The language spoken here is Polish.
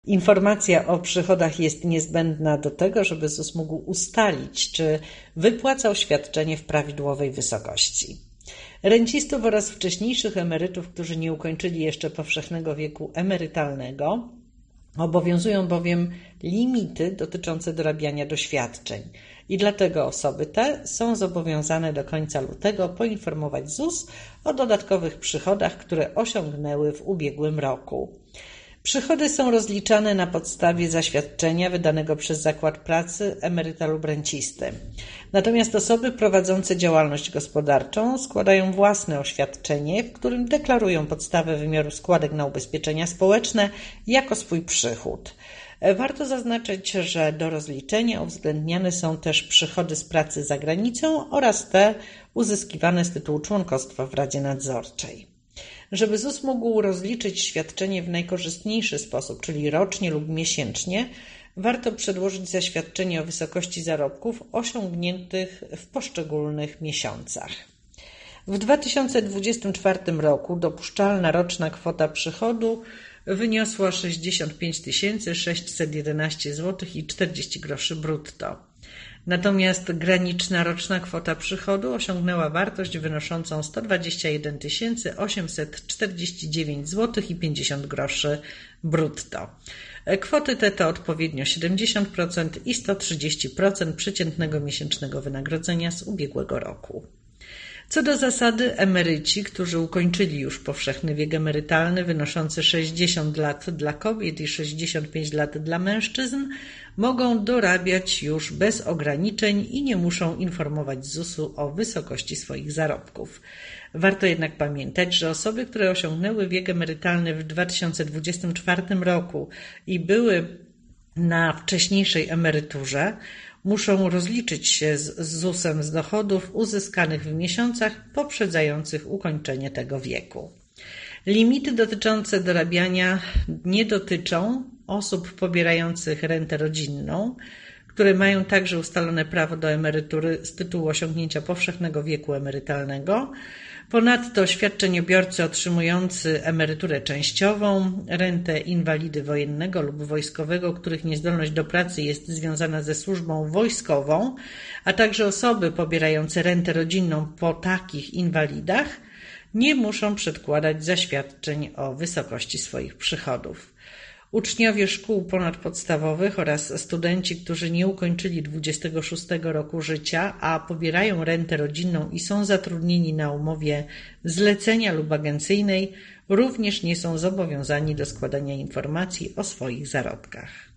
Informacja o przychodach jest niezbędna do tego, żeby ZUS mógł ustalić, czy wypłacał świadczenie w prawidłowej wysokości. Rencistów oraz wcześniejszych emerytów, którzy nie ukończyli jeszcze powszechnego wieku emerytalnego, obowiązują bowiem limity dotyczące dorabiania doświadczeń i dlatego osoby te są zobowiązane do końca lutego poinformować ZUS o dodatkowych przychodach, które osiągnęły w ubiegłym roku. Przychody są rozliczane na podstawie zaświadczenia wydanego przez zakład pracy emeryta lub rencisty. Natomiast osoby prowadzące działalność gospodarczą składają własne oświadczenie, w którym deklarują podstawę wymiaru składek na ubezpieczenia społeczne jako swój przychód. Warto zaznaczyć, że do rozliczenia uwzględniane są też przychody z pracy za granicą oraz te uzyskiwane z tytułu członkostwa w Radzie Nadzorczej. Żeby ZUS mógł rozliczyć świadczenie w najkorzystniejszy sposób, czyli rocznie lub miesięcznie, warto przedłożyć zaświadczenie o wysokości zarobków osiągniętych w poszczególnych miesiącach. W 2024 roku dopuszczalna roczna kwota przychodu wyniosła 65 611 zł i 40 groszy brutto. Natomiast graniczna roczna kwota przychodu osiągnęła wartość wynoszącą 121 849 zł i 50 groszy brutto. Kwoty te to odpowiednio 70% i 130% przeciętnego miesięcznego wynagrodzenia z ubiegłego roku. Co do zasady, emeryci, którzy ukończyli już powszechny wiek emerytalny wynoszący 60 lat dla kobiet i 65 lat dla mężczyzn, mogą dorabiać już bez ograniczeń i nie muszą informować ZUS-u o wysokości swoich zarobków. Warto jednak pamiętać, że osoby, które osiągnęły wiek emerytalny w 2024 roku i były na wcześniejszej emeryturze, muszą rozliczyć się z ZUS-em z dochodów uzyskanych w miesiącach poprzedzających ukończenie tego wieku. Limity dotyczące dorabiania nie dotyczą osób pobierających rentę rodzinną, które mają także ustalone prawo do emerytury z tytułu osiągnięcia powszechnego wieku emerytalnego. Ponadto świadczeniobiorcy otrzymujący emeryturę częściową, rentę inwalidy wojennego lub wojskowego, których niezdolność do pracy jest związana ze służbą wojskową, a także osoby pobierające rentę rodzinną po takich inwalidach nie muszą przedkładać zaświadczeń o wysokości swoich przychodów. Uczniowie szkół ponadpodstawowych oraz studenci, którzy nie ukończyli 26 roku życia, a pobierają rentę rodzinną i są zatrudnieni na umowie zlecenia lub agencyjnej, również nie są zobowiązani do składania informacji o swoich zarobkach.